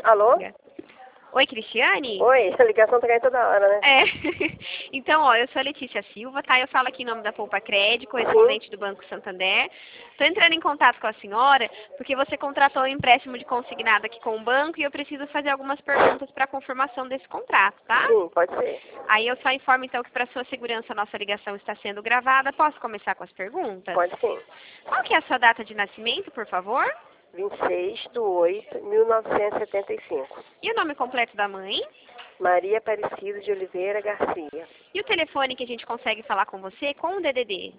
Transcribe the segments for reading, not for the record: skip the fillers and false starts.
Alô? Oi, Cristiane? Oi, a ligação tá caindo toda hora, né? É. Então, ó, eu sou a Letícia Silva, tá? Eu falo aqui em nome da Poupa Crédito, correspondente do Banco Santander. Estou entrando em contato com a senhora porque você contratou um empréstimo de consignado aqui com o banco e eu preciso fazer algumas perguntas para confirmação desse contrato, tá? Sim, pode ser. Aí eu só informo, então, que para sua segurança a nossa ligação está sendo gravada. Posso começar com as perguntas? Pode sim. Qual que é a sua data de nascimento, por favor? 26/8/1975. E o nome completo da mãe? Maria Aparecida de Oliveira Garcia. E o telefone que a gente consegue falar com você com o DDD?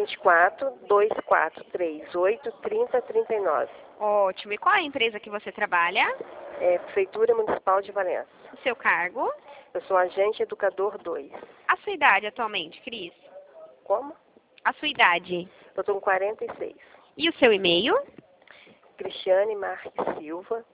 24/24/38/30/39. Ótimo. E qual é a empresa que você trabalha? É Prefeitura Municipal de Valença. O seu cargo? Eu sou agente educador 2. A sua idade atualmente, Cris? Como? A sua idade. Eu tô com 46. E o seu e-mail? Cristiane Marques Silva,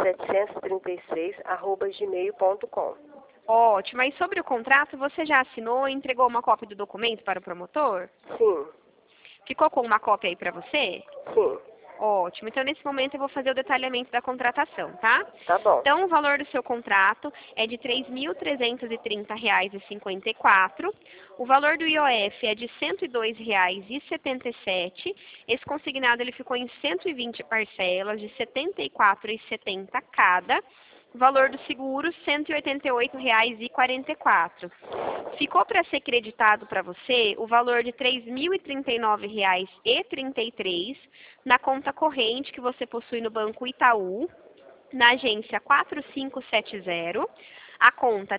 736@gmail.com. Ótimo. E sobre o contrato, você já assinou e entregou uma cópia do documento para o promotor? Sim, Ficou com uma cópia aí para você? sim. Ótimo. Então, nesse momento, eu vou fazer o detalhamento da contratação, tá? Tá bom. Então, o valor do seu contrato é de R$ 3.330,54. O valor do IOF é de R$ 102,77. Esse consignado ele ficou em 120 parcelas de R$ 74,70 cada. O valor do seguro, R$ 188,44. Ficou para ser creditado para você o valor de R$ 3.039,33 na conta corrente que você possui no Banco Itaú, na agência 4570, a conta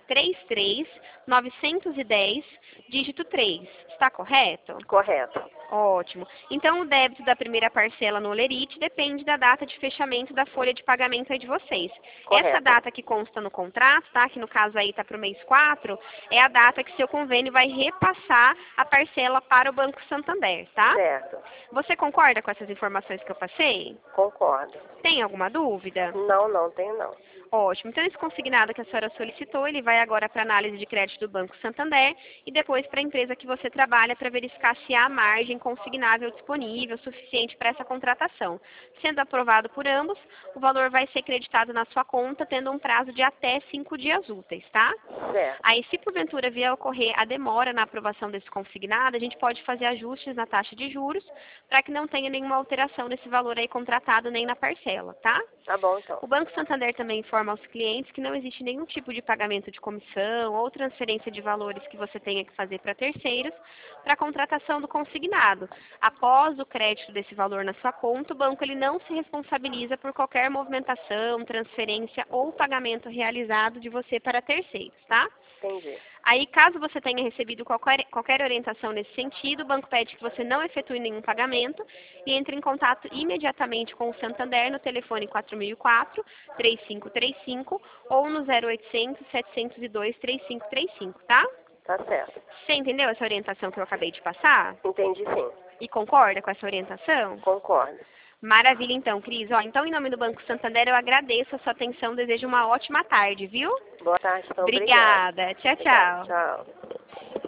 33910, dígito 3. Está correto? Correto. Ótimo. Então, o débito da primeira parcela no Olerite depende da data de fechamento da folha de pagamento aí de vocês. Correto. Essa data que consta no contrato, tá? Que no caso aí está para o mês 4, é a data que seu convênio vai repassar a parcela para o Banco Santander, tá? Certo. Você concorda com essas informações que eu passei? Concordo. Tem alguma dúvida? Não tenho não. Ótimo. Então, esse consignado que a senhora solicitou, ele vai agora para a análise de crédito do Banco Santander e depois para a empresa que você trabalha para verificar se há margem consignável disponível suficiente para essa contratação. Sendo aprovado por ambos, o valor vai ser creditado na sua conta, tendo um prazo de até 5 dias úteis, tá? Certo. Aí, se porventura vier a ocorrer a demora na aprovação desse consignado, a gente pode fazer ajustes na taxa de juros para que não tenha nenhuma alteração nesse valor aí contratado nem na parcela, tá? Tá bom então. O Banco Santander também informa aos clientes que não existe nenhum tipo de pagamento de comissão ou transferência de valores que você tenha que fazer para terceiros para a contratação do consignado. Após o crédito desse valor na sua conta, o banco ele não se responsabiliza por qualquer movimentação, transferência ou pagamento realizado de você para terceiros, tá? Entendi. Aí, caso você tenha recebido qualquer orientação nesse sentido, o banco pede que você não efetue nenhum pagamento e entre em contato imediatamente com o Santander no telefone 4004-3535 ou no 0800-702-3535, tá? Tá certo. Você entendeu essa orientação que eu acabei de passar? Entendi sim. E concorda com essa orientação? Concordo. Maravilha, então, Cris. Ó, então, em nome do Banco Santander, eu agradeço a sua atenção, desejo uma ótima tarde, viu? Boa tarde, então. Obrigada. Tchau, tchau. Tchau.